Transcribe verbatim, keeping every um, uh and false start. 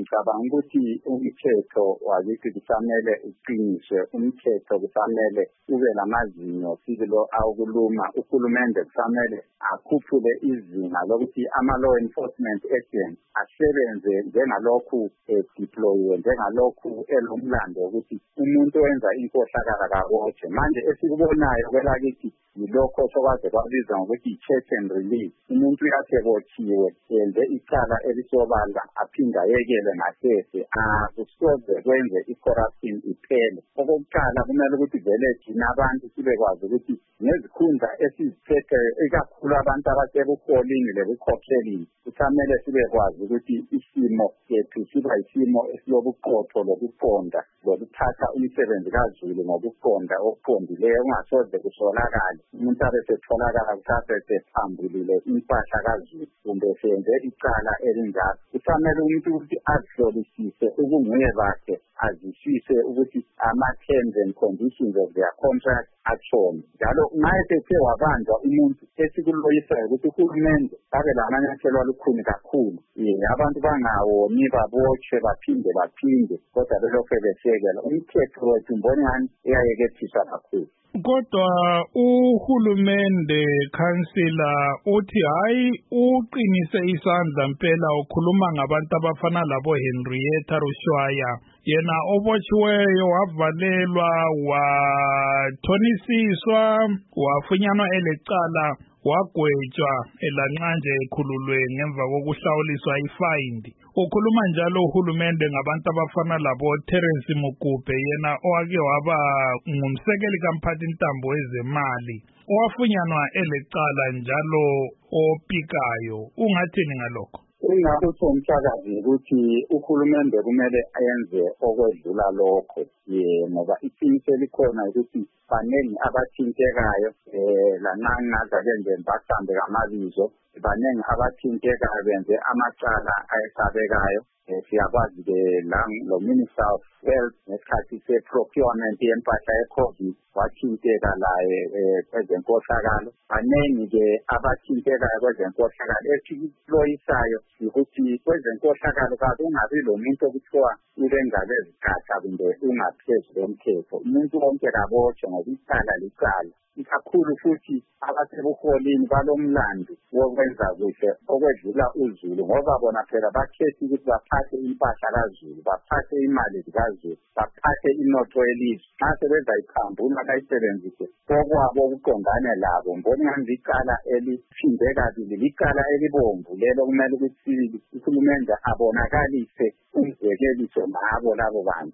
ngicabanga ukuthi umthetho wakithi kufanele uqiniswe, umthetho kufanele ube lamazinyo sibilo awukuluma. Uhulumende kufanele akhuphule izinga lokuthi ama-law enforcement agents asebenze njengalokhu edeployiwe, njengalokhu elomlando ukuthi umuntu owenza inkohlakala kabotshwe. Manje esikubonayo kwelakithi yilokho sokwaze kwabizwa ngokuthi i-check and release. Umuntu uyasebotshiwe yenze icala elisobala aphinda yekele ngasese, akusoze kwenze i-corruption iphele. Okokuqala kumele ukuthi vele thina abantu sibekwazi ukuthi nezikhundla esiziphetheyo ikakhulu abantu abasebuholini lebukhokhelini kufanele sibekwazi ukuthi isimo sethu siba isimo esiyobuqotho lokuqonda lokuthatha umsebenzi kaZulu ngokuqonda okuqondileyo kungasoze kusolakale umuntu abesetholakala kuthathe sephambulile impahla kaZulu kumbe senze icala elinjalo. Kufanele umuntu ukuthi azihlolisise ubunguye bakhe, azisise ukuthi ama-terms and conditions of their contract atshone. Njalo nxa ethe wabanjwa umuntu esikuloyisayo ukuthi uhulumende abe lamanyathelo alukhuni kakhulu, abantu bangawoni babotshwe baphinde baphinde kodwa belokhu besekela. Umthetho wethu mbonani eyayekethiswa kakhulu. Kodwa uhulumende kansila uthi hayi uqinise isandla impela ukhuluma ngabantu abafana labo Henrietta Rushwaya, yena obotshiweyo wavalelwa wathonisiswa wafunyanwa elecala wagwetshwa elanqanje ekhululwe ngemva kokuhlawuliswa ifayindi. Ukhuluma njalo uhulumende ngabantu abafana labo Terence Mugube, yena owake waba ngumsekeli kamphathi ntambo wezemali owafunyanwa elecala njalo opikayo. Ungathini ngalokho? Ingakho umhlakazi ukuthi uhulumende kumele ayenze okwedlula lokho, ye ngoba iqiniso likhona ukuthi baningi abathintekayo eh lanangaza kenze basambe ngamabizo, baningi abathintekayo benze amacala ayesabekayo. Siyakwazi ke la lo Minister of Health nesikhathi se-procurement yempahla ye-COVID wathinteka laye kwezenkohlakalo. Baningi ke abathintekayo kwezenkohlakalo. Esikuloyisayo ukuthi kwezenkohlakalo kakungabi lo muntu okuthiwa ulengabe ezigaba kumbe ungaphezulu komthetho. Umuntu wonke kabotshwe ngoba icala licala. Ikakhulu futhi abasebuholini balomlando wokwenza kuhle okwedlula uZulu, ngoba bona phela bakhethe ukuthi baphathe impahla kaZulu, baphathe imali zikaZulu, baphathe inotho yelizwe. Nxa sebenza ikhambula bayisebenzise okwabo okuqondane labo. Mbona ngathi icala eliphinde kabili, licala elibomvu lelo kumele ukuthi uhulumende abonakalise umzekeliso nabo labo bantu.